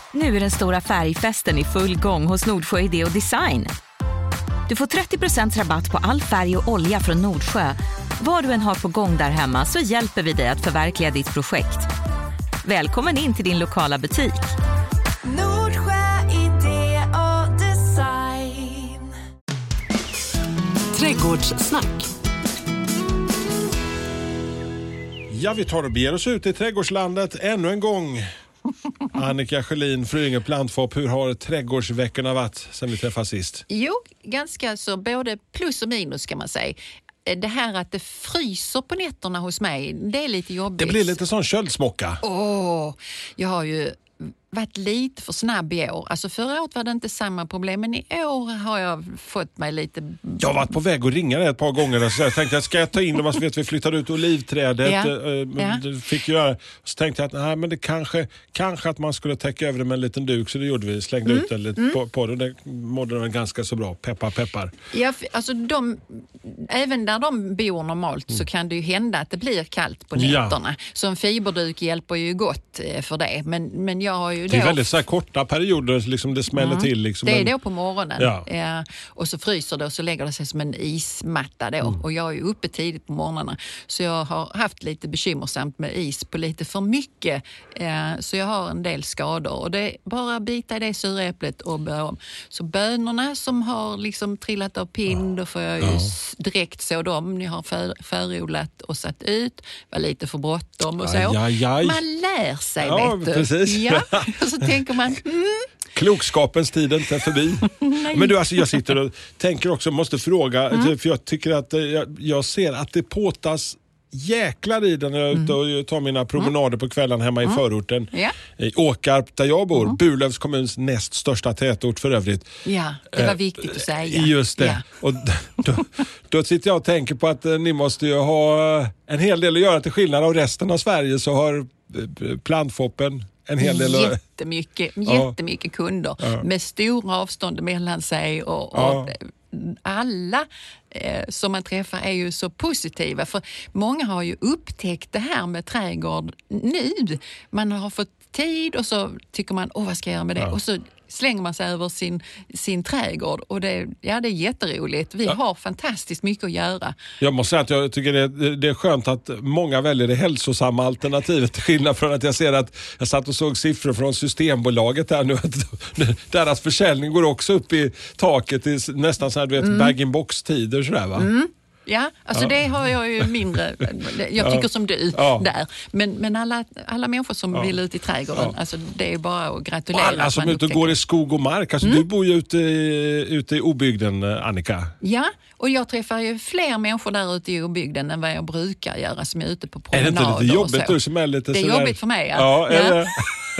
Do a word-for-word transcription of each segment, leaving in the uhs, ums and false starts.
Nu är den stora färgfesten i full gång hos Nordsjö Idé och Design. Du får trettio procent rabatt på all färg och olja från Nordsjö. Vad du än har på gång där hemma så hjälper vi dig att förverkliga ditt projekt. Välkommen in till din lokala butik. Nordsjö Idé och Design. Trädgårdssnack. Ja, vi tar och beger oss ut i trädgårdslandet ännu en gång. Annika Sjölin, Flyinge Plantfop, hur har trädgårdsveckorna varit sedan vi träffades sist? Jo, ganska så både plus och minus kan man säga. Det här att det fryser på nätterna hos mig, det är lite jobbigt. Det blir lite sån köldsmocka. Åh, jag har ju varit lite för snabb i år. Alltså förra året var det inte samma problem, men i år har jag fått mig lite... Jag har varit på väg att ringa det ett par gånger. Så jag tänkte, ska jag ta in dem? Så vet vi flyttade ut olivträdet. Ja. Ja. Fick göra. Så tänkte jag att nej, men det kanske, kanske att man skulle täcka över det med en liten duk. Så det gjorde vi. Slängde mm. ut den lite mm. på, på det. Det mådde den ganska så bra. Peppar, peppar. Ja, alltså de, även där de bor normalt mm. så kan det ju hända att det blir kallt på nätterna. Ja. Så en fiberduk hjälper ju gott för det. Men, men jag har ju det är då... väldigt så här korta perioder liksom det smäller mm. till. Liksom. Det är men... då på morgonen. Ja. Ja, och så fryser det och så lägger det sig som en ismatta då. Mm. Och jag är ju uppe tidigt på morgnarna. Så jag har haft lite bekymmersamt med is på lite för mycket. Ja, så jag har en del skador. Och det är bara att bita i det suräpplet och börja om. Så bönorna som har liksom trillat av pinn, då får jag ju ja. direkt så dem. Ni har för, förodlat och satt ut. Var lite för bråttom och så. Aj, aj, aj. Man lär sig, ja, vet du. Precis. Ja, och så tänker man... Mm. Klokskapens tid inte är förbi. Men du, alltså jag sitter och tänker också, måste fråga, mm. för jag tycker att jag, jag ser att det påtas jäklar i den när jag är ute och tar mina promenader på kvällen hemma mm. i förorten. Ja. I Åkarp där jag bor, Mm. Burlövs kommuns näst största tätort för övrigt. Ja, det var viktigt att säga. Just det. Ja. Och då, då sitter jag och tänker på att ni måste ju ha en hel del att göra till skillnad av resten av Sverige, så har Plantfoppen en hel del att... Jättemycket, jättemycket kunder ja. med stora avstånd mellan sig och, och ja. alla eh, som man träffar är ju så positiva, för många har ju upptäckt det här med trädgård nu. Man har fått tid och så tycker man, åh vad ska jag göra med det? Ja. Och så slänger man sig över sin, sin trädgård och det, ja, det är jätteroligt. Vi ja. har fantastiskt mycket att göra. Jag måste säga att jag tycker det, det är skönt att många väljer det hälsosamma alternativet, till skillnad från att jag ser att jag satt och såg siffror från Systembolaget här nu, att deras försäljning går också upp i taket i nästan så här, du vet, mm. bag-in-box-tider sådär va? Mm. Ja, alltså ja. det har jag ju mindre, jag tycker ja. som du ja. där. Men, men alla, alla människor som ja. vill ut i trädgården, ja. alltså det är bara att gratulera. Och alla som ute och går i skog och mark, alltså mm. du bor ju ute i, ute i obygden, Annika. Ja, och jag träffar ju fler människor där ute i obygden än vad jag brukar göra som är ute på promenader. Är det inte lite jobbigt du som är lite Det är sådär... jobbigt för mig, ja. Ja, är det?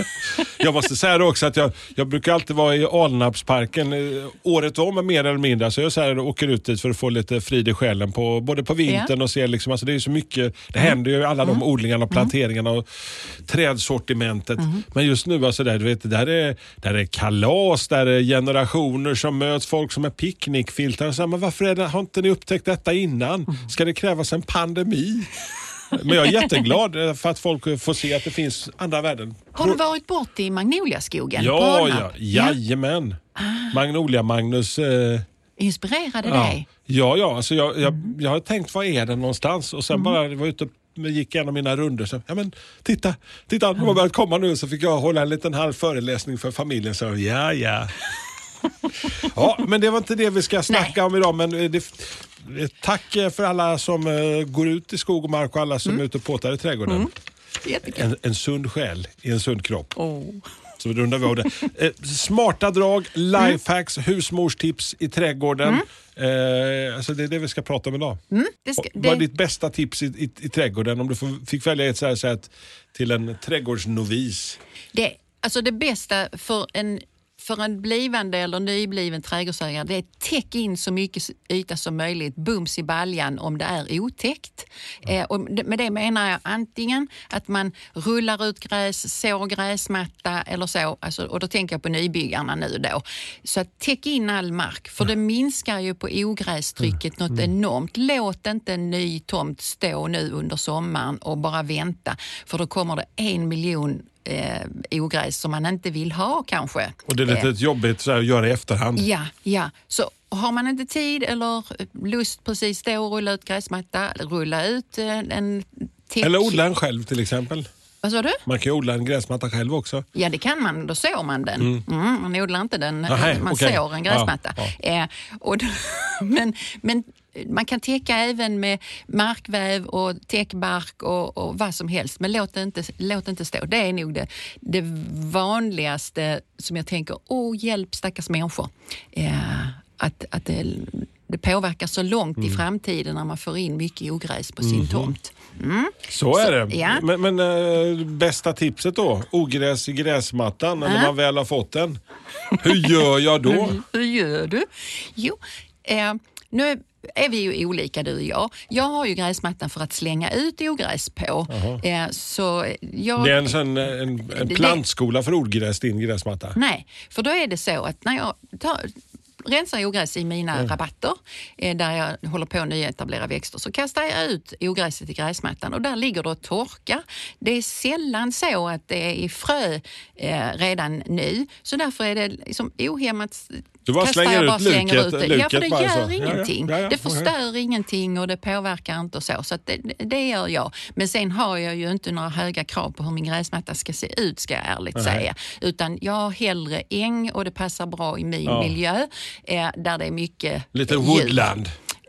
Jag måste säga det också att jag, jag brukar alltid vara i Alnarpsparken året om mer eller mindre. Så jag så här, åker ut dit för att få lite frid i själen på, både på vintern ja. och se liksom, alltså det är så mycket, det mm. händer ju alla de mm. odlingarna och planteringarna och trädsortimentet. Mm. Men just nu alltså där, du vet, där är, där är kalas, där är generationer som möts, folk som är picknickfiltar och så här, men varför är det, har inte ni upptäckt detta innan? Mm. Ska det krävas en pandemi? Men jag är jätteglad för att folk får se att det finns andra värden. Har du varit bort i Magnoliaskogen? Ja, ja, jajamän. Ah. Magnolia Magnus... Eh, inspirerade ja. dig? Ja, ja. Alltså jag, jag, jag har tänkt, vad är det någonstans? Och sen mm. bara var ute och gick igenom mina runder. Så, ja men, titta, titta, de har börjat komma nu. Så fick jag hålla en liten halv föreläsning för familjen. Så ja, ja. Ja, men det var inte det vi ska snacka Nej. om idag. Men det... Tack för alla som uh, går ut i skog och mark och alla som mm. är ute och påtar i trädgården. Mm. En, en sund själ i en sund kropp. Oh. Så vi rundar vi av det. Eh, smarta drag, lifehacks, mm. husmorstips i trädgården. Mm. Eh, alltså det är det vi ska prata om idag. Mm. Det ska, det... Vad är ditt bästa tips i, i, i trädgården? Om du får, fick välja ett så här sätt till en trädgårdsnovis. Det, alltså det bästa för en... För en blivande eller nybliven trädgårdsägare, det är att täcka in så mycket yta som möjligt, bums i baljan om det är otäckt. Mm. Eh, och med det menar jag antingen att man rullar ut gräs, sår gräsmatta eller så, alltså, och då tänker jag på nybyggarna nu då. Så att täcka in all mark, för det minskar ju på ogrästrycket mm. något mm. enormt. Låt inte en ny tomt stå nu under sommaren och bara vänta, för då kommer det en miljon eh, ogräs som man inte vill ha kanske. Och det är lite eh, jobbigt så här, att göra i efterhand. Ja, ja. Så har man inte tid eller lust precis då att rulla ut gräsmatta, eller rulla ut eh, en täck. Eller odla en själv till exempel. Vad sa du? Man kan ju odla en gräsmatta själv också. Ja, det kan man. Då sår man den. Mm. Mm, man odlar inte den. Aha, man okay. sår en gräsmatta. Ja, ja. Eh, och då, men, men man kan täcka även med markväv och täckbark och, och vad som helst. Men låt det inte, låt det inte stå. Det är nog det, det vanligaste som jag tänker, åh hjälp stackars människor. Eh, att att det, det påverkar så långt mm. i framtiden när man får in mycket ogräs på sin mm. tomt. Mm. Så är det. Så, ja. Men, men äh, bästa tipset då? Ogräs i gräsmattan när äh. man väl har fått den. Hur gör jag då? Hur, hur gör du? Jo, eh, nu är vi ju olika du och jag. Jag har ju gräsmattan för att slänga ut ogräs på. Eh, så jag, det är en, sån, en, en plantskola för ogräs, din gräsmatta? Nej, för då är det så att när jag tar... rensar ogräs i mina mm. rabatter eh, där jag håller på att nyetablera växter, så kastar jag ut ogräset i gräsmattan och där ligger det och torkar. Det är sällan så att det är i frö eh, redan nu, så därför är det liksom ohämmat. Du bara kastar slänger jag bara ut luket, slänger ut det. luket Ja, för det bara gör så. ingenting. Ja, ja. Ja, ja. Det förstör okay. ingenting och det påverkar inte och så. Så att det, det gör jag. Men sen har jag ju inte några höga krav på hur min gräsmatta ska se ut, ska jag ärligt Nej. säga. Utan jag har hellre äng och det passar bra i min ja. miljö eh, där det är mycket lite djur. woodland.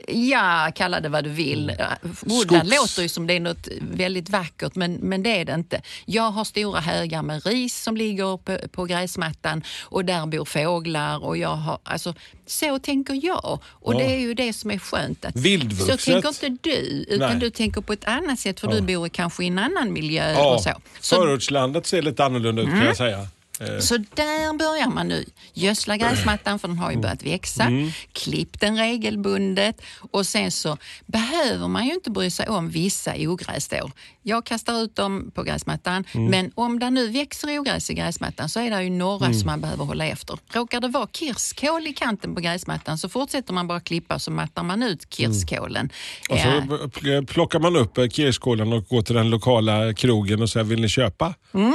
Ja, kalla det vad du vill. Mm. Woodland låter ju som det är något väldigt vackert, men, men det är det inte. Jag har stora högar med ris som ligger på, på gräsmattan och där bor fåglar och jag har, alltså så tänker jag. Och ja. det är ju det som är skönt. Att, vildvuxet. Så tänker inte du, utan Nej. du tänker på ett annat sätt för ja. du bor kanske i en annan miljö ja. och så. så Förortslandet ser lite annorlunda ut mm. kan jag säga. Så där börjar man nu. Gödsla gräsmattan för den har ju börjat växa. Mm. Klipp den regelbundet. Och sen så behöver man ju inte bry sig om vissa ogräs då. Jag kastar ut dem på gräsmattan. Mm. Men om det nu växer ogräs i gräsmattan så är det ju några mm. som man behöver hålla efter. Råkar det vara kirskål i kanten på gräsmattan så fortsätter man bara klippa så mattar man ut kirskålen. Mm. Och så plockar man upp kirskålen och går till den lokala krogen och säger vill ni köpa? Mm.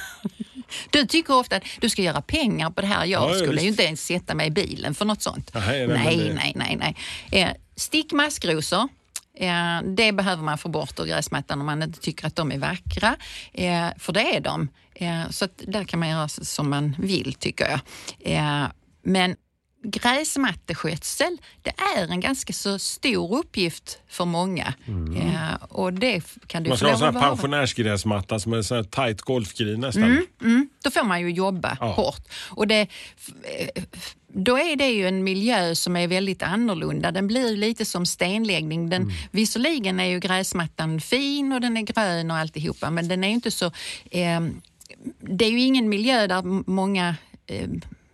Du tycker ofta att du ska göra pengar på det här. Jag ja, skulle visst. ju inte ens sätta mig i bilen för något sånt. Nej, nej, nej, nej, nej, nej. Eh, stick maskrosor. Eh, det behöver man få bort ur gräsmattan om man inte tycker att de är vackra. Eh, för det är de. Eh, så att där kan man göra som man vill, tycker jag. Eh, men gräsmatteskötsel, det är en ganska så stor uppgift för många. Mm. Ja, och det kan du man ska ha en sån här pensionärsgräsmatta som är en sån här tajt golfgrin nästan. Mm, mm. Då får man ju jobba ja. hårt. Och det, då är det ju en miljö som är väldigt annorlunda. Den blir lite som stenläggning. Den, mm. Visserligen är ju gräsmattan fin och den är grön och alltihopa, men den är ju inte så... Eh, det är ju ingen miljö där många... Eh,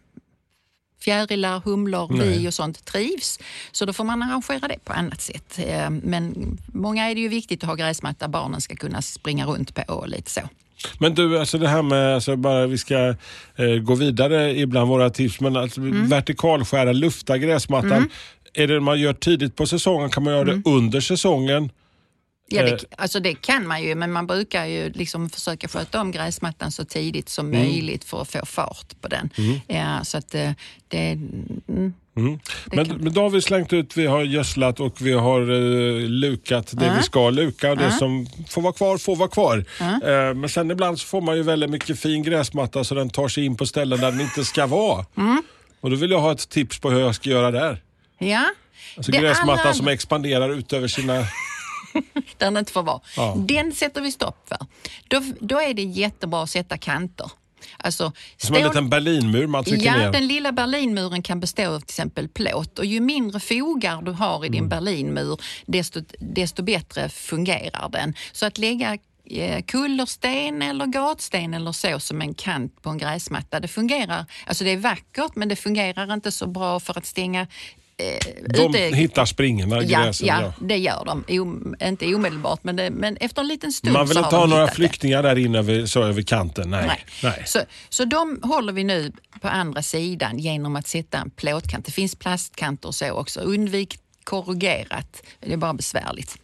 fjärilar, humlor, bi och sånt trivs. Så då får man arrangera det på annat sätt. Men många är det ju viktigt att ha gräsmatta barnen ska kunna springa runt på och lite så. Men du, alltså det här med, alltså bara vi ska eh, gå vidare ibland våra tips, men alltså mm. vertikalskära, lufta gräsmattan. Mm. Är det man gör tidigt på säsongen, kan man göra mm. det under säsongen? Ja, det, alltså det kan man ju, men man brukar ju liksom försöka sköta om gräsmattan så tidigt som mm. möjligt för att få fart på den. Mm. Ja, så att det... det mm, mm. det men, men då har vi slängt ut, vi har gödslat och vi har uh, lukat det uh. vi ska luka och det uh. som får vara kvar får vara kvar. Uh. Uh, men sen ibland så får man ju väldigt mycket fin gräsmatta så den tar sig in på ställen där den inte ska vara. Mm. Och då vill jag ha ett tips på hur jag ska göra där. Ja. Alltså gräsmattan alla... som expanderar utöver sina... där den inte får vara. Ja. Den sätter vi stopp för. Då, då är det jättebra att sätta kanter. Alltså, som en liten Berlinmur man trycker ja, ner. Ja, den lilla Berlinmuren kan bestå av till exempel plåt. Och ju mindre fogar du har i din mm. Berlinmur, desto, desto bättre fungerar den. Så att lägga eh, kullersten eller gatsten eller så som en kant på en gräsmatta, det fungerar. Alltså det är vackert, men det fungerar inte så bra för att stänga. De ute, hittar springorna i ja, gräsen. Ja, ja, det gör de. O, inte omedelbart, men, det, men efter en liten stund. Man vill så inte ha några flyktingar det. där inne över, så över kanten. Nej. Nej. Nej. Så, så de håller vi nu på andra sidan genom att sätta en plåtkant. Det finns plastkanter och så också. Undvik korrugerat. Det är bara besvärligt.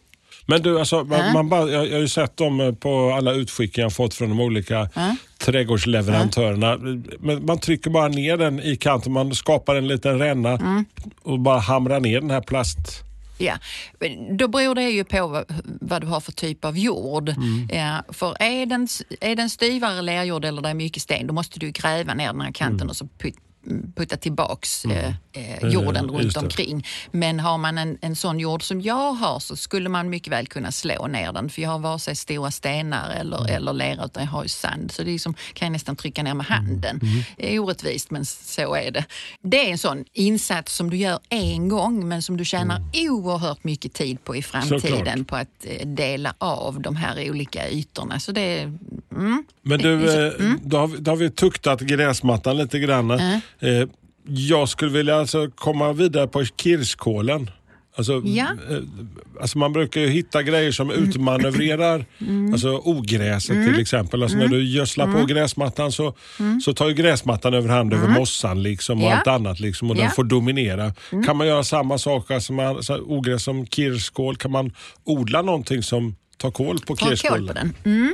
Men du, alltså, man, Äh? man bara, jag, jag har ju sett dem på alla utskick jag fått från de olika Äh? trädgårdsleverantörerna. Men man trycker bara ner den i kanten, man skapar en liten ränna Mm. och bara hamrar ner den här plast. Ja, då beror det ju på vad, vad du har för typ av jord. Mm. Ja, för är den, är den styvare lerjord eller det är mycket sten, då måste du gräva ner den här kanten mm. och så put, putta tillbaks mm. eh, jorden mm, runt omkring. Men har man en, en sån jord som jag har så skulle man mycket väl kunna slå ner den. För jag har vare sig stora stenar eller, mm. eller lera, utan jag har ju sand. Så det är liksom, kan jag nästan trycka ner med handen. Mm. Det är orättvist, men så är det. Det är en sån insats som du gör en gång, men som du tjänar mm. oerhört mycket tid på i framtiden på att dela av de här olika ytorna. Så det är... Mm. Men du, mm. då, har vi, då har vi tuktat gräsmattan lite grann. Mm. Eh, jag skulle vilja alltså komma vidare på kirskålen. Alltså, ja. eh, alltså man brukar ju hitta grejer som mm. utmanövrerar mm. alltså ogräset mm. till exempel. Alltså mm. när du gödslar mm. på gräsmattan så, mm. så tar ju gräsmattan överhand mm. över mossan liksom, och ja. allt annat liksom, och ja. den får dominera. Mm. Kan man göra samma sak, alltså man, alltså, ogräs som kirskål, kan man odla någonting som tar kål på kirskålen? Kål på den. Mm.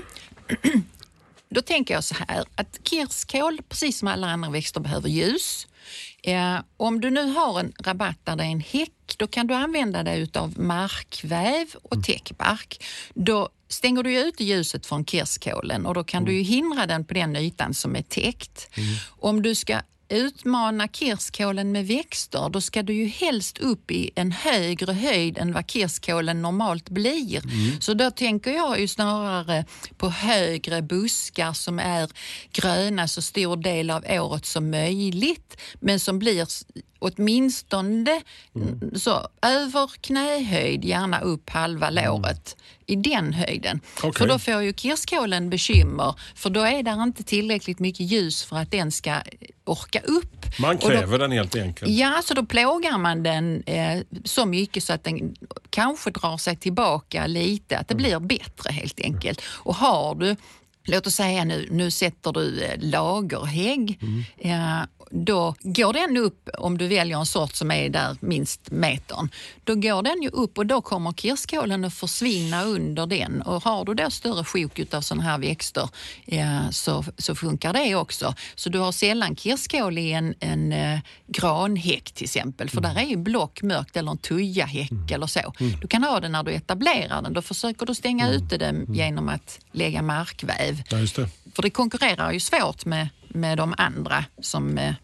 Då tänker jag så här att kirskål, precis som alla andra växter, behöver ljus. Eh, om du nu har en rabatt där det är en häck, då kan du använda dig av markväv och täckbark. Då stänger du ut ljuset från kirskålen och då kan mm. du ju hindra den på den ytan som är täckt. Mm. Om du ska utmana kirskålen med växter, då ska du ju helst upp i en högre höjd än vad kirskålen normalt blir. Mm. Så då tänker jag ju snarare på högre buskar som är gröna så stor del av året som möjligt, men som blir åtminstone mm. så över knähöjd, gärna upp halva låret. Mm. I den höjden. Okay. För då får ju kirskålen bekymmer, för då är det inte tillräckligt mycket ljus för att den ska orka upp. Man kräver då, den helt enkelt. Ja, så då plågar man den eh, så mycket så att den kanske drar sig tillbaka lite, att det blir bättre helt enkelt. Och har du, låt oss säga nu, nu sätter du eh, lagerhägg, mm. eh, då går den upp, om du väljer en sort som är där minst metern, då går den ju upp och då kommer kirskålen att försvinna under den. Och har du då större sjok av sådana här växter eh, så, så funkar det också. Så du har sällan kirskål i en, en eh, granhäck till exempel, för mm. där är ju block mörkt eller en tujahäck mm. eller så. Mm. Du kan ha den när du etablerar den, då försöker du stänga mm. ute den mm. genom att lägga markväv. Ja, just det. För det konkurrerar ju svårt med, med de andra som, eh,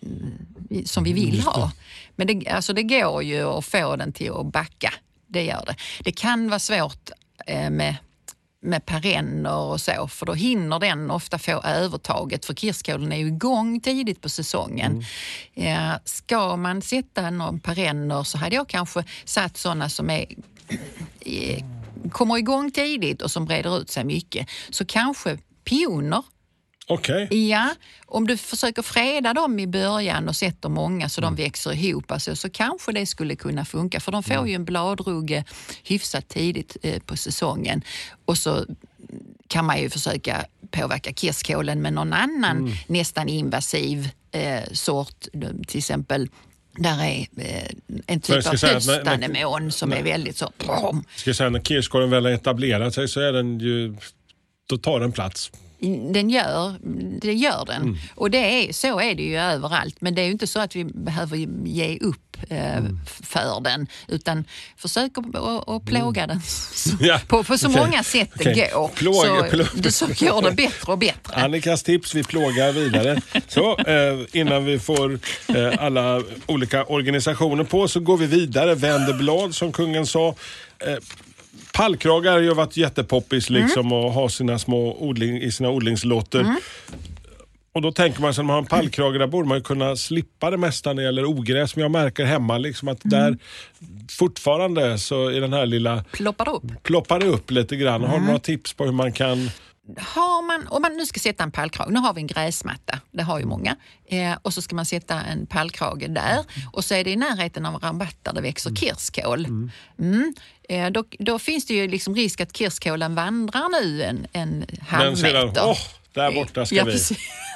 som vi vill ha. Men det, alltså det går ju att få den till att backa. Det gör det. Det kan vara svårt eh, med, med perenner och så, för då hinner den ofta få övertaget, för kirskålen är ju igång tidigt på säsongen. Mm. Eh, ska man sätta någon perenner så hade jag kanske satt sådana som är... Eh, kommer igång tidigt och som breder ut sig mycket. Så kanske pioner. Okej. Okay. Ja, om du försöker freda dem i början och sätter många så mm. de växer ihop, alltså, så kanske det skulle kunna funka. För de får mm. ju en bladrugge hyfsat tidigt eh, på säsongen. Och så kan man ju försöka påverka kirskålen med någon annan mm. nästan invasiv eh, sort, till exempel. Där är eh, en typ av höstanemon som när, är väldigt så... Ska jag säga, när kirskålen väl har etablerat sig så är den ju... Då tar den plats. Den gör, det gör den. Mm. Och det är, så är det ju överallt. Men det är ju inte så att vi behöver ge upp eh, mm. för den. Utan försök att, att, att plåga mm. den så, ja. på, på så okay. många sätt det okay. går. Plåga, så, plåga. Det, så går det bättre och bättre. Annikas tips, vi plågar vidare. Så eh, innan vi får eh, alla olika organisationer på så går vi vidare. Vänder blad som kungen sa. Eh, Pallkragar har ju varit jättepoppis liksom, mm. och ha sina små odling i sina odlingslotter. Mm. Och då tänker man sig, när man har en pallkrage, där borde man ju kunna slippa det mesta när det gäller ogräs. Som jag märker hemma liksom, att mm. där fortfarande så är den här lilla... Ploppar upp. Ploppar upp lite grann. Mm. Har du några tips på hur man kan... Har man, om man nu ska sätta en pallkrage, nu har vi en gräsmatta, det har ju många, eh, och så ska man sätta en pallkrage där och så är det i närheten av en rabatt där det växer mm. kirskål. Mm. Mm. Eh, då, då finns det ju liksom risk att kirskålen vandrar nu en, en halv meter. Men sedan, åh, där borta ska ja, vi.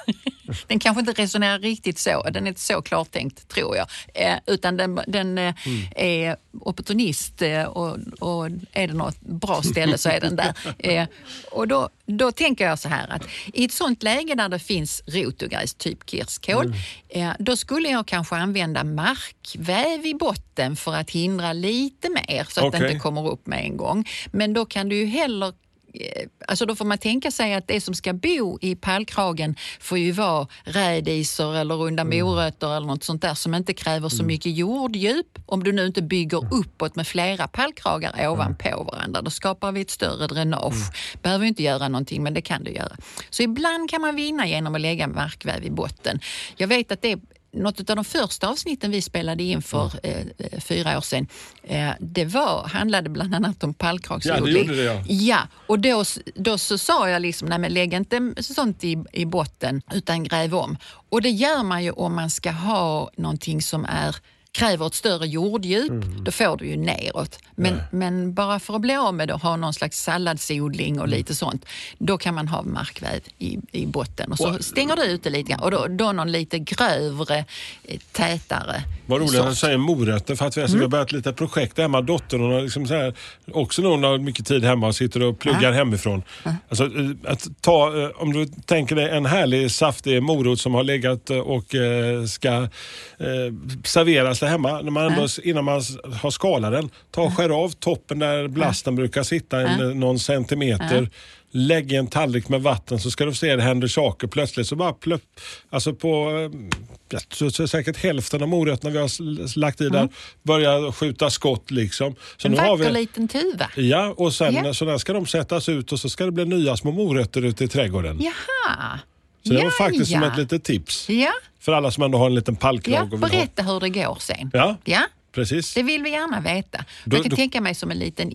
den kanske inte resonerar riktigt så. Den är inte så klart tänkt, tror jag. Eh, utan den, den eh, mm. är opportunist eh, och, och är det något bra ställe så är den där. Eh, och då, då tänker jag så här att i ett sånt läge där det finns rotogräs, typ kirskål, mm. eh, då skulle jag kanske använda markväv i botten för att hindra lite mer så att okay. det inte kommer upp med en gång. Men då kan du ju heller Alltså då får man tänka sig att det som ska bo i pallkragen får ju vara rädisor eller runda mm. morötter eller något sånt där som inte kräver så mycket jorddjup. Om du nu inte bygger uppåt med flera pallkragar mm. ovanpå varandra, då skapar vi ett större dränage. Mm. Behöver inte göra någonting, men det kan du göra. Så ibland kan man vinna genom att lägga markväv i botten. Jag vet att det är något av de första avsnitten vi spelade in för mm. eh, fyra år sedan, eh, det var, handlade bland annat om pallkragsodling. Ja, det gjorde det, ja. Ja, och då, då så sa jag liksom, nej men lägg inte sånt i, i botten utan gräv om. Och det gör man ju om man ska ha någonting som är kräver ett större jorddjup, mm. då får du ju neråt. Men, ja. men bara för att bli av med det och ha någon slags salladsodling och mm. lite sånt, då kan man ha markväv i, i botten. Och så och, stänger du ut det lite grann. Och då, då någon lite grövre, tätare. Vad roligt att du säger morötter, för att vi, alltså, mm. vi har börjat lite projekt hemma. Dottern, hon har liksom så här, också någon har mycket tid hemma och sitter och pluggar ja. hemifrån. Ja. Alltså, att ta, om du tänker dig en härlig saftig morot som har legat och eh, ska eh, serveras där hemma, när man ändå, ja. innan man har skalat den, ta och skär av toppen där blasten ja. brukar sitta en, ja. någon centimeter. Ja. Lägg en tallrik med vatten så ska du se det händer saker plötsligt. Så bara plöpp, alltså på jag tror säkert hälften av morötterna vi har lagt i där mm. börjar skjuta skott liksom. Så en nu har vi en liten tuva. Ja, och sen yeah. så där ska de sättas ut och så ska det bli nya små morötter ute i trädgården. Jaha. Så det ja, var faktiskt ja. som ett litet tips. Ja. För alla som ändå har en liten pallkrag. Ja, berätta hur det går sen. Ja. Ja. Precis. Det vill vi gärna veta. Då, Man kan då, tänka mig som en liten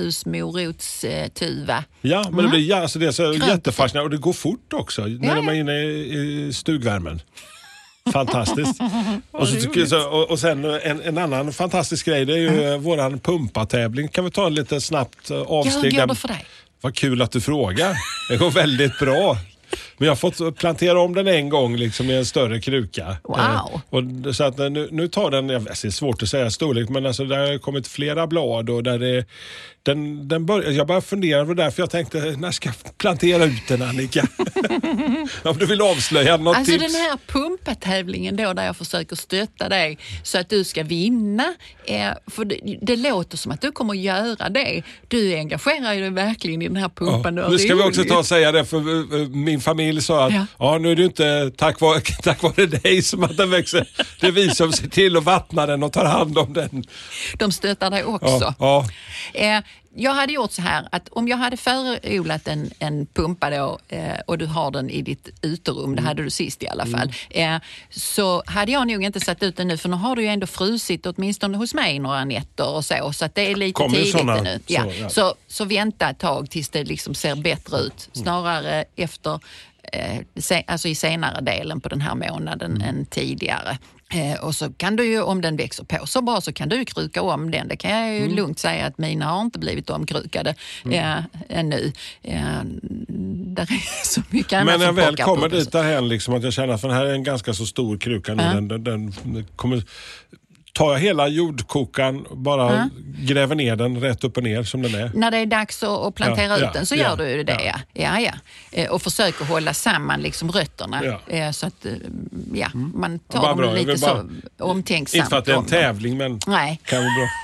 inomhusmorotstuva. Ja, men mm. det blir ja, alltså det är så jättefascinerande och det går fort också ja, när ja. man är inne i, i stugvärmen. Fantastiskt. och, så, så, och, och sen en, en annan fantastisk grej, det är ju mm. våran pumpatävling. Kan vi ta en lite snabbt avsteg? Ja, hur går det för dig? Vad kul att du frågar. Det går väldigt bra. Men jag har fått plantera om den en gång liksom i en större kruka. Wow. Eh, och så att nu, nu tar den, jag vet, det är svårt att säga storlek, men alltså där har kommit flera blad och där det, den, den bör, jag bara funderar på det där, för jag tänkte, när ska jag plantera ut den, Annika? Om du vill avslöja något alltså tips. Den här pumpatävlingen då, där jag försöker stötta dig så att du ska vinna, eh, för det, det låter som att du kommer att göra det. Du engagerar dig verkligen i den här pumpan. Ja, nu ska vi också ta och säga det, för uh, min familj sa att ja. ja, nu är det inte tack vare, tack vare dig som att den växer. Det är vi som ser till att vattna den och tar hand om den. De stöttar dig också. Ja, ja. Eh, jag hade gjort så här att om jag hade förodlat en, en pumpa då eh, och du har den i ditt uterum, mm. det hade du sist i alla fall, mm. eh, så hade jag nog inte satt ut den nu, för nu har du ju ändå frusit åtminstone hos mig några nätter och så, så att det är lite kommer tidigt såna, nu. Ja. Så, ja. Så, så vänta ett tag tills det liksom ser bättre ut. Snarare efter, eh, se, alltså i senare delen på den här månaden mm. än tidigare. Eh, och så kan du ju, om den växer på så bra, så kan du ju kruka om den. Det kan jag ju mm. lugnt säga att mina har inte blivit omkrukade eh, mm. ännu. Eh, där är så mycket annat. Men när jag som väl kommer dit därhen liksom, att jag känner att den här är en ganska så stor kruka nu. Mm. Den, den, den kommer... Tar jag hela jordkokan, bara mm. gräver ner den rätt upp och ner som den är. När det är dags att plantera ja, ut ja, ja, den så gör du ju det. Ja. Ja, ja. Ja. Och försöker hålla samman liksom rötterna. Ja. Så att ja, man tar ja, dem bra. lite bara, så omtänksamt. Inte för att det är en tävling, men Nej. kan vara bra.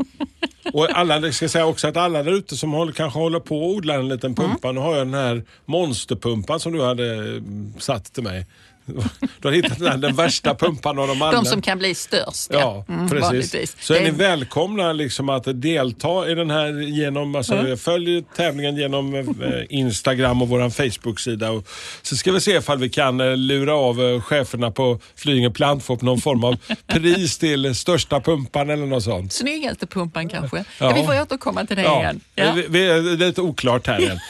Och alla, det ska jag säga också att alla där ute som håller, kanske håller på att odla en liten pumpa, mm. nu har jag den här monsterpumpan som du hade satt till mig. Du har hittat den, den värsta pumpan av de alla. De som kan bli störst. Ja, mm, precis. Vanligtvis. Så är ni välkomna liksom att delta i den här genom, alltså mm. följ tävlingen genom eh, Instagram och våran Facebook-sida. Och så ska vi se ifall vi kan eh, lura av eh, cheferna på Flyinge Plantfop någon form av pris till största pumpan eller något sånt. Snyggaste pumpan kanske. Ja. Ja, vi får återkomma till det ja. igen. Ja. Vi, vi är lite oklart här än.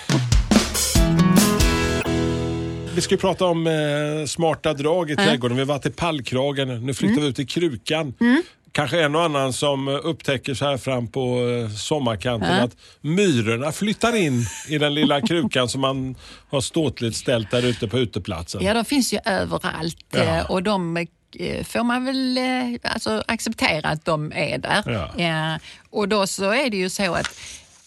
Vi ska ju prata om eh, smarta drag i mm. trädgården. Vi har varit i pallkragen. Nu flyttar mm. vi ut i krukan. Mm. kanske en och annan som upptäcker så här fram på sommarkanten Ja. att myrorna flyttar in i den lilla krukan som man har ståtligt ställt där ute på uteplatsen. Ja, de finns ju överallt Ja. eh, och de eh, får man väl eh, alltså, acceptera att de är där. Ja. Eh, och då så är det ju så att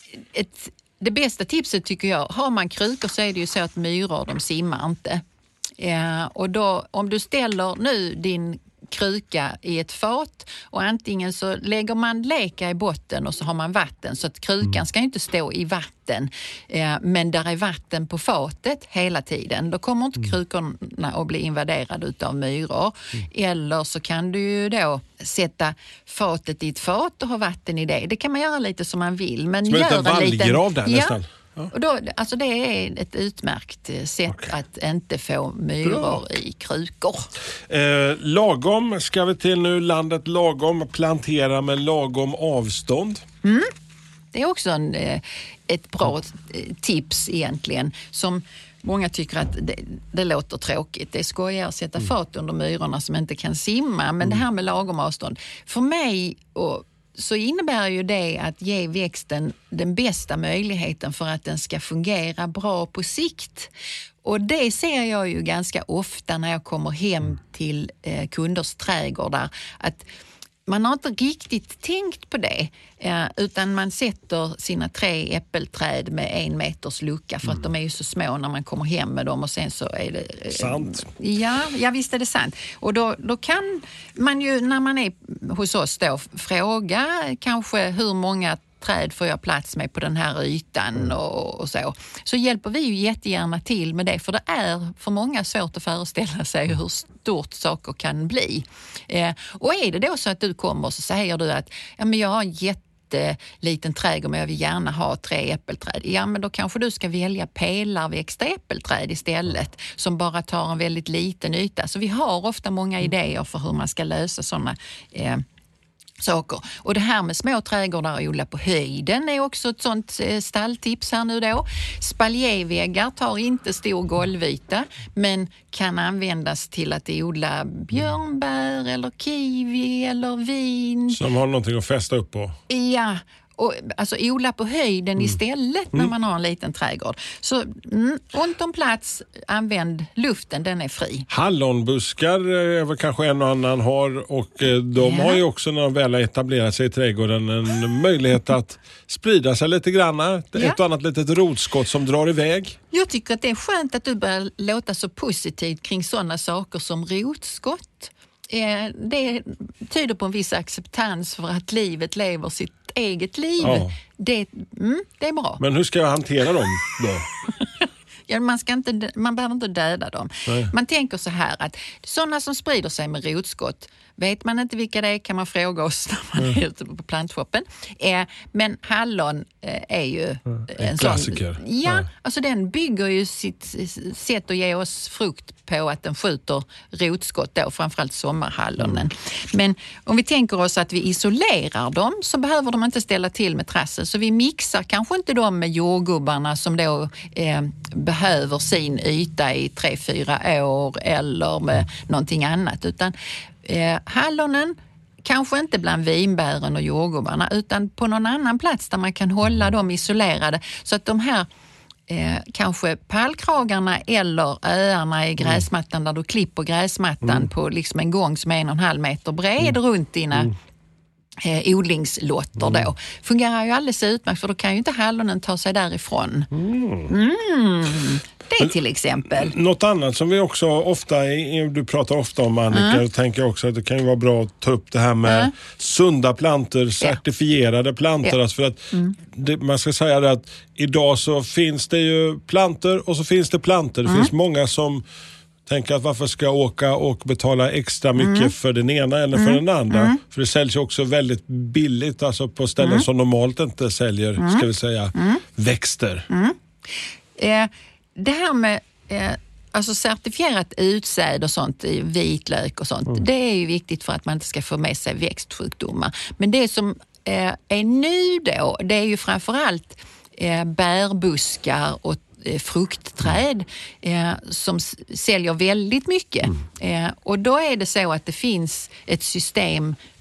ett, det bästa tipset tycker jag, har man krukor så är det ju så att myror de simmar inte. Eh, och då om du ställer nu din kruka i ett fat och antingen så lägger man leka i botten och så har man vatten så att krukan ska inte stå i vatten eh, men där är vatten på fatet hela tiden. Då kommer inte krukorna att bli invaderade utav myror. Mm. Eller så kan du ju då sätta fatet i ett fat och ha vatten i det. Det kan man göra lite som man vill. Men som en gör liten vallgrav där ja, nästan. Ja. Och då, alltså det är ett utmärkt sätt okay. att inte få myror Bra. i krukor. Eh, lagom ska vi till nu, landet lagom, plantera med lagom avstånd. Mm. Det är också en, ett bra tips egentligen som många tycker att det, det låter tråkigt. Det är skojigt att sätta fat under myrorna som inte kan simma. Men mm. det här med lagom avstånd. För mig och så innebär ju det att ge växten den bästa möjligheten för att den ska fungera bra på sikt. Och det ser jag ju ganska ofta när jag kommer hem till eh, kunders trädgårdar. Att man har inte riktigt tänkt på det eh, utan man sätter sina tre äppelträd med en meters lucka för mm. att de är ju så små när man kommer hem med dem och sen så är det... Eh, sant. Ja, ja, visst är det sant. Och då, då kan man ju när man är hos oss då fråga kanske hur många träd får jag plats med på den här ytan mm. och, och så. Så hjälper vi ju jättegärna till med det för det är för många svårt att föreställa sig hur stort saker kan bli. Eh, och är det då så att du kommer så säger du att ja, men jag har en jätteliten trädgård men jag vill gärna ha tre äppelträd. Ja, men då kanske du ska välja pelarväxta äppelträd istället som bara tar en väldigt liten yta. Så vi har ofta många idéer för hur man ska lösa sådana eh, saker. Och det här med små trädgårdar och odla på höjden är också ett sånt stalltips här nu då. Spaljéväggar tar inte stor golvyta men kan användas till att odla björnbär eller kiwi eller vin. Som har någonting att fästa upp på. Ja, och, alltså odla på höjden mm. istället när man har en liten trädgård. Så mm, runt om plats, använd luften, den är fri. Hallonbuskar är väl kanske en och annan har och eh, de ja. har ju också när de väl har etablerat sig i trädgården en möjlighet att sprida sig lite grann. Ett ja. och annat litet rotskott som drar iväg. Jag tycker att det är skönt att du börjar låta så positivt kring sådana saker som rotskott. Det tyder på en viss acceptans för att livet lever sitt eget liv. Ja. Det, mm, det är bra. Men hur ska jag hantera dem då? Ja, man, ska inte, man behöver inte döda dem. Nej. Man tänker så här att sådana som sprider sig med rotskott, vet man inte vilka det är kan man fråga oss när man mm. är ute på plantshoppen. Eh, men hallon eh, är ju mm. en, en klassiker. Sån, ja, ja, alltså den bygger ju sitt sätt att ge oss frukt på att den skjuter rotskott då, framförallt sommarhallonen. Mm. Men om vi tänker oss att vi isolerar dem så behöver de inte ställa till med trassel. Så vi mixar kanske inte dem med jordgubbarna som då eh, behöver sin yta i tre, fyra år eller med mm. någonting annat. Utan eh, hallonen kanske inte bland vinbären och jordgubbarna utan på någon annan plats där man kan hålla dem isolerade så att de här Eh, kanske pallkragarna eller öarna i gräsmattan där du klipper gräsmattan mm. på liksom en gång som är en och en halv meter bred mm. runt dina mm. eh, odlingslotter mm. då. Fungerar ju alldeles utmärkt för då kan ju inte hallonen ta sig därifrån. Mm. Mm. Det till exempel. Något annat som vi också ofta, du pratar ofta om Annika, mm. och tänker också att det kan ju vara bra att ta upp det här med mm. sunda planter, certifierade planter. Ja. Alltså för att mm. det, man ska säga det att idag så finns det ju planter och så finns det planter. Det mm. finns många som tänker att varför ska jag åka och betala extra mycket mm. för den ena eller mm. för den andra. Mm. För det säljs ju också väldigt billigt, alltså på ställen mm. som normalt inte säljer, mm. ska vi säga, mm. växter. Mm. Eh, Det här med eh, alltså certifierat utsäd och sånt, vitlök och sånt, mm. det är ju viktigt för att man inte ska få med sig växtsjukdomar. Men det som eh, är nu då, det är ju framförallt eh, bärbuskar och eh, fruktträd eh, som s- säljer väldigt mycket. Mm. Eh, och då är det så att det finns ett system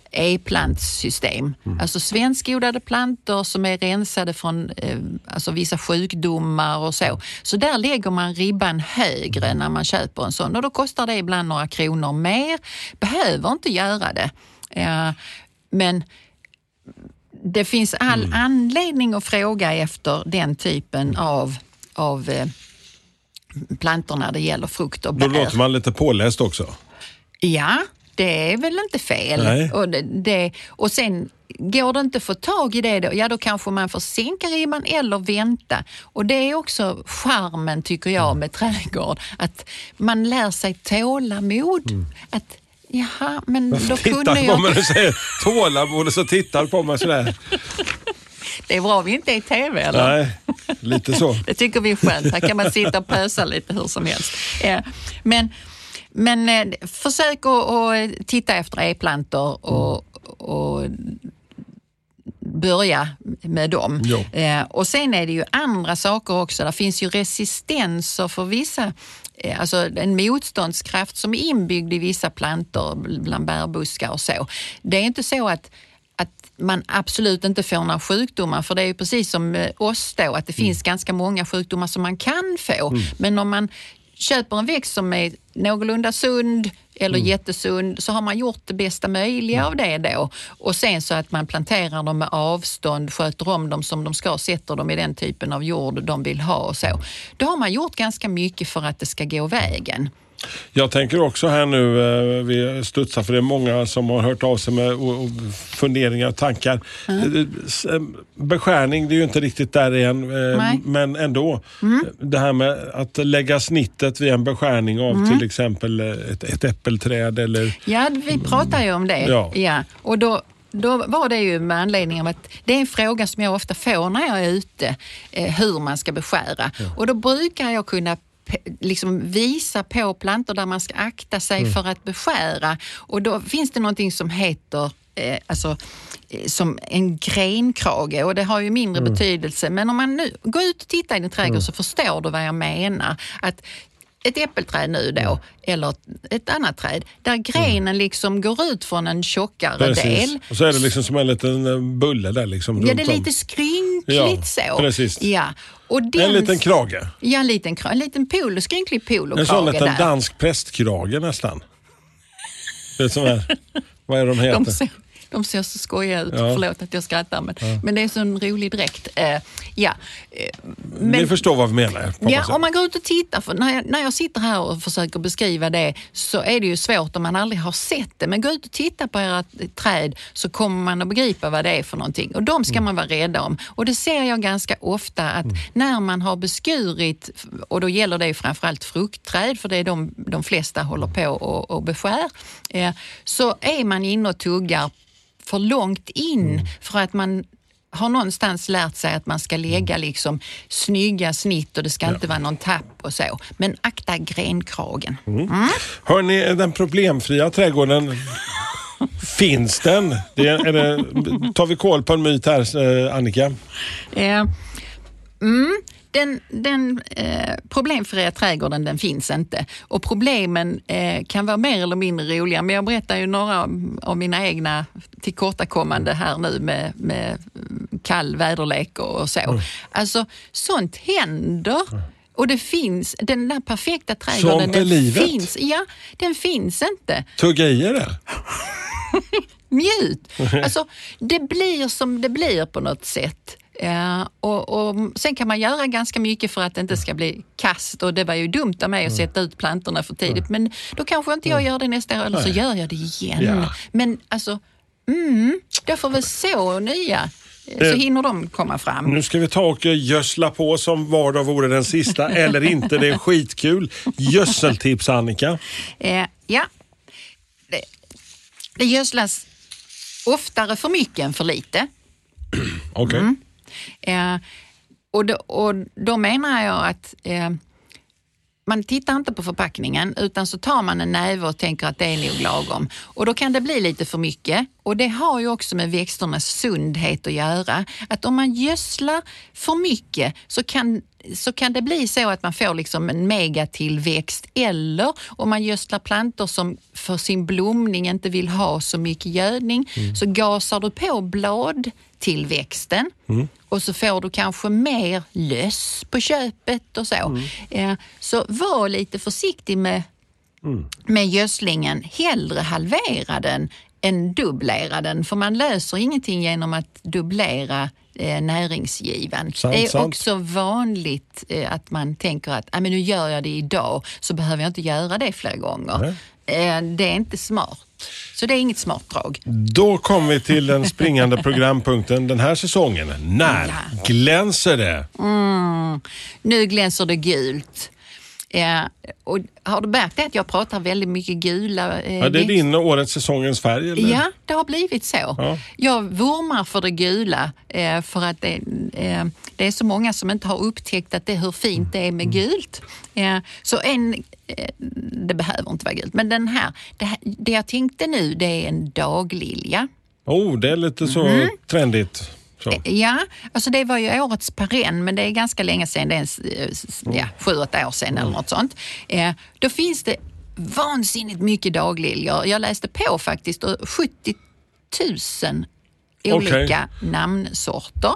e-plantsystem. Mm. Alltså svenskodlade plantor som är rensade från eh, alltså vissa sjukdomar och så. Så där lägger man ribban högre när man köper en sån. Och då kostar det ibland några kronor mer. Behöver inte göra det. Eh, men det finns all mm. anledning att fråga efter den typen av, av eh, plantor när det gäller frukt och bär. Då låter man lite påläst också. Ja, det är väl inte fel. Och, det, det, och sen går det inte att få tag i det då, ja då kanske man får sänka ribban eller vänta. Och det är också charmen tycker jag med trädgård. Att man lär sig tålamod. Mm. Att jaha, men då kunde jag... När du säger tålamod så tittar på mig sådär. Det är bra vi inte är i tv, eller? Nej, lite så. Det tycker vi är skönt. Här kan man sitta och pösa lite hur som helst. Men, men försök att titta efter e-plantor och, och börja med dem. Jo. Och sen är det ju andra saker också. Det finns ju resistenser för vissa, alltså en motståndskraft som är inbyggd i vissa plantor bland bärbuskar och så. Det är inte så att att man absolut inte får några sjukdomar, för det är ju precis som oss då, att det mm. finns ganska många sjukdomar som man kan få. Mm. Men om man köper en växt som är någorlunda sund eller mm. jättesund, så har man gjort det bästa möjliga mm. av det då. Och sen så att man planterar dem med avstånd, sköter om dem som de ska, sätter dem i den typen av jord de vill ha och så. Då har man gjort ganska mycket för att det ska gå vägen. Jag tänker också här nu, vi studsar för det är många som har hört av sig med funderingar och tankar. Mm. Beskärning, det är ju inte riktigt där igen, Nej. men ändå. Mm. Det här med att lägga snittet vid en beskärning av mm. till exempel ett, ett äppelträd eller... Ja, vi pratar ju om det. Ja. Ja. Och då... Då var det ju med anledning av att det är en fråga som jag ofta får när jag är ute, eh, hur man ska beskära. Ja. Och då brukar jag kunna liksom visa på plantor där man ska akta sig mm. för att beskära. Och då finns det någonting som heter eh, alltså, eh, som en grenkrage, och det har ju mindre mm. betydelse. Men om man nu går ut och tittar i din trädgård mm. så förstår du vad jag menar. Att ett äppelträd nu då, mm. eller ett annat träd, där grenen mm. liksom går ut från en tjockare precis. Del. Och så är det liksom som en liten bulle där liksom. Ja, det är lite skrynkligt ja, så. Precis. Ja. Och den, en liten krage. Ja, en liten, en liten polo, skrynklig polokrage. En sån liten där. dansk prästkrage nästan. Det är som är, vad är de heter? De ser, de ser så skojiga ut, ja. Förlåt att jag skrattar, men, ja. men det är så en rolig dräkt. Uh, ja. Men, ni förstår vad vi menar. Ja, om man går ut och tittar, för när, jag, när jag sitter här och försöker beskriva det, så är det ju svårt om man aldrig har sett det. Men gå ut och titta på era träd, så kommer man att begripa vad det är för någonting. Och de ska mm. man vara rädda om. Och det ser jag ganska ofta att mm. när man har beskurit, och då gäller det ju framförallt fruktträd, för det är de, de flesta håller på och, och beskär, eh, så är man inne och tuggar för långt in mm. för att man har någonstans lärt sig att man ska lägga liksom snygga snitt och det ska ja. Inte vara någon tapp och så. Men akta grenkragen. Mm. Mm. Hörrni, den problemfria trädgården, finns den? Det är, är det, tar vi koll på en myt här, Annika? Eh, mm. Den, den eh, problemfria trädgården, den finns inte. Och problemen eh, kan vara mer eller mindre roliga. Men jag berättar ju några av, av mina egna tillkortakommande här nu med, med kall väderlek och så. Mm. Alltså, sånt händer. Mm. Och det finns, den där perfekta trädgården, sånt är den livet. Finns. Ja, den finns inte. Tugga i det. Njut. Alltså, det blir som det blir på något sätt. Ja, och, och sen kan man göra ganska mycket för att det inte ska bli kast, och det var ju dumt av mig att sätta ut plantorna för tidigt, men då kanske inte jag gör det nästa år, eller så gör jag det igen. Ja. Men alltså, mm, då får vi så nya, så hinner de komma fram. Nu ska vi ta och gödsla på som var då vore den sista, eller inte, det är skitkul. Gödseltips, Annika. Eh, ja, det, det gödslas oftare för mycket än för lite. Okej. Okay. Mm. Eh, och, då, och då menar jag att eh, man tittar inte på förpackningen utan så tar man en näve och tänker att det är nog lagom. Och då kan det bli lite för mycket. Och det har ju också med växternas sundhet att göra. Att om man gödslar för mycket så kan, så kan det bli så att man får liksom en megatillväxt. Eller om man gödslar plantor som för sin blomning inte vill ha så mycket gödning mm. så gasar du på bladtillväxten. Mm. Och så får du kanske mer löss på köpet och så. Mm. Eh, så var lite försiktig med, mm. med gödslingen. Hellre halvera den än dubblera den. För man löser ingenting genom att dubblera eh, näringsgivan. Sant, det är sant. också vanligt eh, att man tänker att ah, men nu gör jag det idag så behöver jag inte göra det flera gånger. Eh, det är inte smart. Så det är inget smart drag. Då kommer vi till den springande programpunkten den här säsongen. När ja. glänser det? Mm, nu glänser det gult. Eh, och har du märkt att jag pratar väldigt mycket gula? Eh, ja, det är din årets säsongens färg, eller? Ja, det har blivit så. Ja. Jag vurmar för det gula eh, för att det, eh, det är så många som inte har upptäckt att det hur fint det är med gult. Eh, så en, eh, det behöver inte vara gult. Men den här, det, här, det jag tänkte nu, det är en daglilja. Oh, det är lite så mm. trendigt. Så. Ja, alltså det var ju årets perenn, men det är ganska länge sedan, det är en, ja, sju, åtta år sedan mm. eller något sånt. Eh, då finns det vansinnigt mycket dagliljor. Jag läste på faktiskt sjuttio tusen olika okay. namnsorter.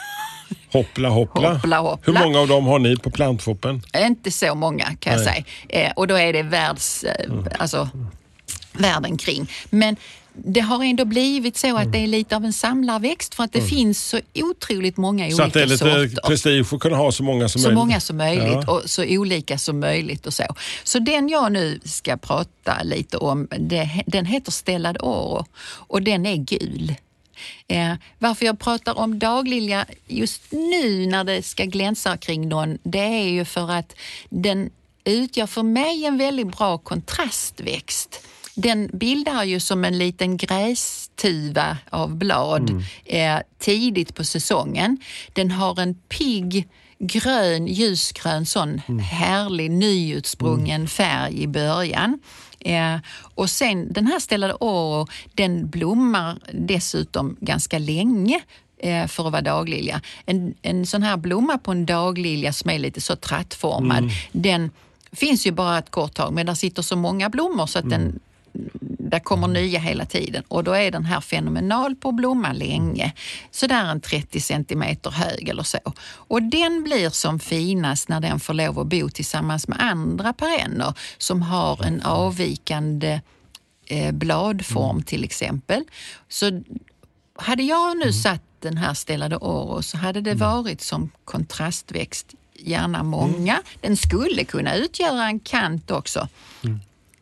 Hoppla, hoppla. hoppla, hoppla. Hur många av dem har ni på plantfoppen? Inte så många kan jag Nej. säga. Eh, och då är det världs, eh, mm. alltså, världen kring. Men det har ändå blivit så att mm. det är lite av en samlarväxt för att det mm. finns så otroligt många olika sorter. Så att det är lite sorter. prestige att kunna ha så många som så möjligt. Så många som möjligt ja. och så olika som möjligt och så. Så den jag nu ska prata lite om, det, den heter Stella d'Oro och den är gul. Eh, varför jag pratar om daglilja just nu när det ska glänsa kring någon, det är ju för att den utgör för mig en väldigt bra kontrastväxt. Den bildar ju som en liten grästuva av blad mm. eh, tidigt på säsongen. Den har en pigg, grön, ljusgrön, sån mm. härlig nyutsprungen mm. färg i början. Eh, och sen den här Stella d'Oro, den blommar dessutom ganska länge eh, för att vara daglilja. En, en sån här blomma på en daglilja som är lite så trattformad, mm. den finns ju bara ett kort tag, men där sitter så många blommor så att mm. den där kommer nya hela tiden och då är den här fenomenal på att blomma länge. Så där en trettio centimeter hög eller så. Och den blir som finast när den får lov att bo tillsammans med andra perenner som har en avvikande eh, bladform till exempel. Så hade jag nu satt den här Stella d'Oro så hade det varit som kontrastväxt, gärna många. Den skulle kunna utgöra en kant också. Mm.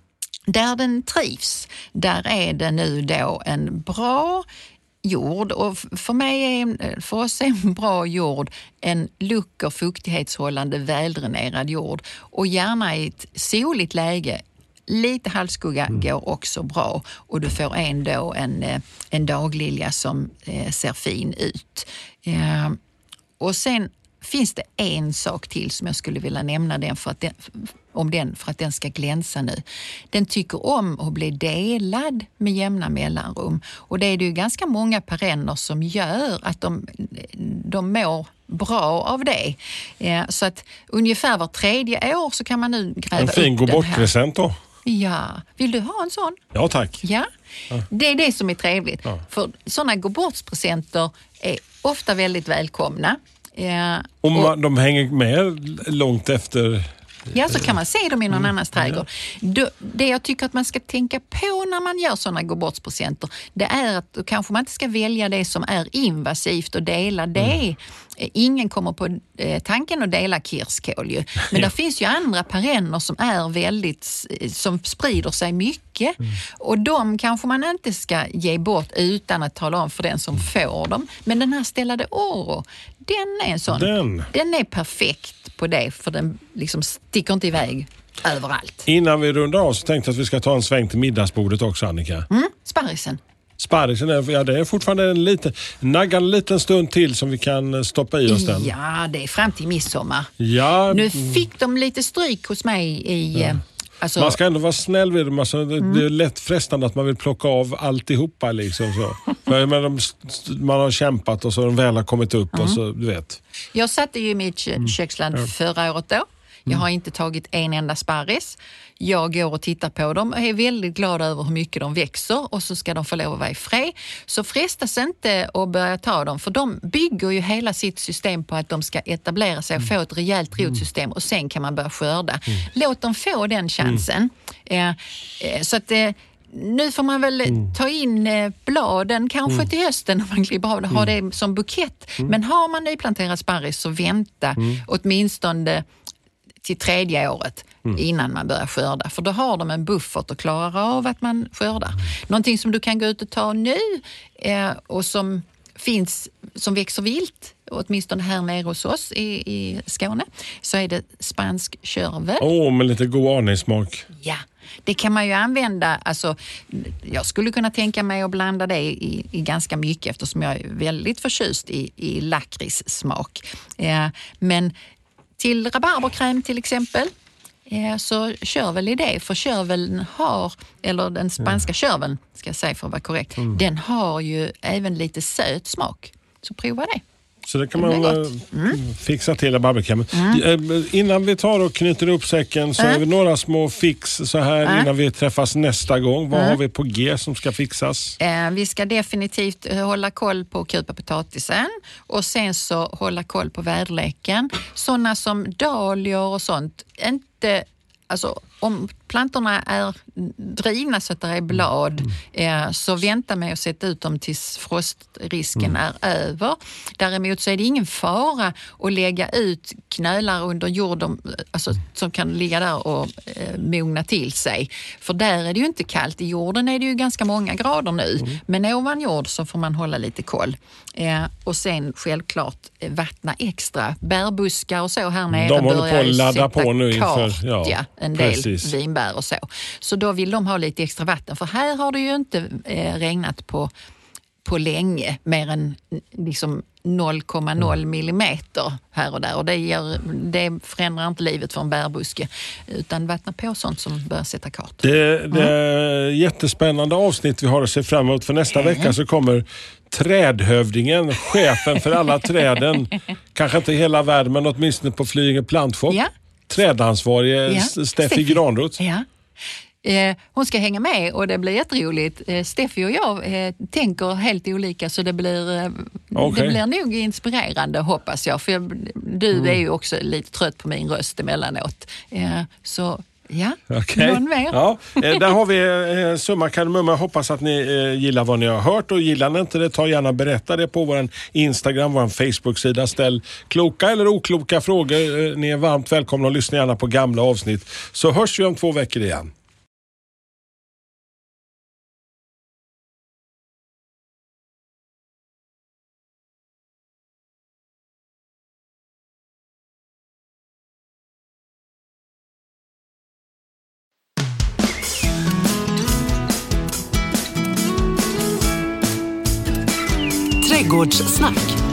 Där den trivs, där är det nu då en bra jord och för mig är, för oss är en bra jord en luck- och fuktighetshållande väldränerad jord och gärna i ett soligt läge. Lite halvskugga mm. går också bra och du får ändå en, en daglilja som eh, ser fin ut. Eh, och sen finns det en sak till som jag skulle vilja nämna den för att den, om den för att den ska glänsa nu. Den tycker om att bli delad med jämna mellanrum. Och det är det ju ganska många perenner som gör att de, de mår bra av det. Ja, så att ungefär var tredje år så kan man nu gräva upp den här. En fin gå bort-present då. Ja. Vill du ha en sån? Ja, tack. Ja. ja. Det är det som är trevligt. Ja. För sådana gå bort-presenter är ofta väldigt välkomna. Ja, och man, de hänger med långt efter. Ja, så kan man se dem i någon mm, annans trädgård. Ja. Det jag tycker att man ska tänka på när man gör sådana gå-bort-presenter, det är att då kanske man inte ska välja det som är invasivt och dela det. Mm. Ingen kommer på eh, tanken att dela kirskål ju. Men ja. Det finns ju andra perenner som är väldigt, som sprider sig mycket. Mm. Och de kanske man inte ska ge bort utan att tala om för den som får dem. Men den här Stella d'Oro, den är en sån. Den. den är perfekt på det för den liksom sticker inte iväg överallt. Innan vi rundar av så tänkte jag att vi ska ta en sväng till middagsbordet också, Annika. Mm, sparrisen. Sparrisen är, ja, det är fortfarande en liten, nagga en liten stund till som vi kan stoppa i oss den. Ja, det är fram till midsommar. Ja. Nu fick de lite stryk hos mig i... Ja. Alltså, man ska ändå vara snäll vid dem. Alltså, det, mm. det är lätt frestande att man vill plocka av alltihopa. Liksom, så. För, men de, man har kämpat och så de väl har kommit upp. Mm. Och så, du vet. Jag satt ju i mitt mm. köksland ja. förra året då. Jag mm. har inte tagit en enda sparris. Jag går och tittar på dem och är väldigt glad över hur mycket de växer och så ska de få lov att vara i fred. Så frestas inte att börja ta dem, för de bygger ju hela sitt system på att de ska etablera sig och få ett rejält rotsystem och sen kan man börja skörda. Mm. Låt dem få den chansen. Mm. Eh, så att eh, nu får man väl mm. ta in eh, bladen kanske mm. till hösten om man klipper av det, ha det som bukett. Mm. Men har man nyplanterat sparris så vänta mm. åtminstone till tredje året mm. innan man börjar skörda. För då har de en buffert och klarar av att man skördar. Mm. Någonting som du kan gå ut och ta nu eh, och som finns, som växer vilt, åtminstone här nere hos oss i, i Skåne, så är det spansk körvel. Åh, oh, med lite god aningssmak. Ja, det kan man ju använda. Alltså, jag skulle kunna tänka mig att blanda det i, i ganska mycket eftersom jag är väldigt förtjust i, i lakritssmak. Eh, men till rabarberkräm till exempel eh, så körvel i det. För körveln har, eller den spanska körveln ska jag säga för att vara korrekt, mm. den har ju även lite söt smak. Så prova det. Så det kan man mm. fixa till rabarberkrämen. Mm. Innan vi tar och knyter upp säcken så mm. är vi några små fix så här mm. innan vi träffas nästa gång. Vad mm. har vi på G som ska fixas? Eh, vi ska definitivt hålla koll på kupapotatisen och sen så hålla koll på väderleken. Sådana som dahlior och sånt, inte... Alltså om plantorna är drivna så att det är blad mm. eh, så vänta med att sätta ut dem tills frostrisken mm. är över. Däremot så är det ingen fara att lägga ut knölar under jorden alltså, som kan ligga där och eh, mogna till sig. För där är det ju inte kallt. I jorden är det ju ganska många grader nu. Mm. Men ovan jord så får man hålla lite koll. Eh, och sen självklart eh, vattna extra. Bärbuskar och så här nere de håller på att ladda på nu inför kart, ja, ja, en del precis. Vinbär och så. Så då vill de ha lite extra vatten. För här har det ju inte eh, regnat på, på länge. Mer än liksom noll komma noll millimeter här och där. Och det, gör, det förändrar inte livet för en bärbuske. Utan vattna på sånt som börjar sätta kart. Det, det är mm. jättespännande avsnitt vi har att se fram emot. För nästa mm. vecka så kommer trädhövdingen, chefen för alla träden. Kanske inte hela världen men åtminstone på Flyinge Plantshop. Ja. Trädansvarige ja. Steffi, Steffi Granroth. Ja. Eh, hon ska hänga med och det blir jätteroligt. Eh, Steffi och jag eh, tänker helt olika så det blir, eh, okay. det blir nog inspirerande hoppas jag. För jag, du mm. är ju också lite trött på min röst emellanåt. Eh, så ja, okay. någon mer? Ja, eh, där har vi eh, summa kardemumma. Hoppas att ni eh, gillar vad ni har hört och gillar ni inte det, ta gärna berätta det på vår Instagram, vår Facebook-sida. Ställ kloka eller okloka frågor. Eh, ni är varmt välkomna och lyssna gärna på gamla avsnitt. Så hörs vi om två veckor igen. Trädgårdssnack.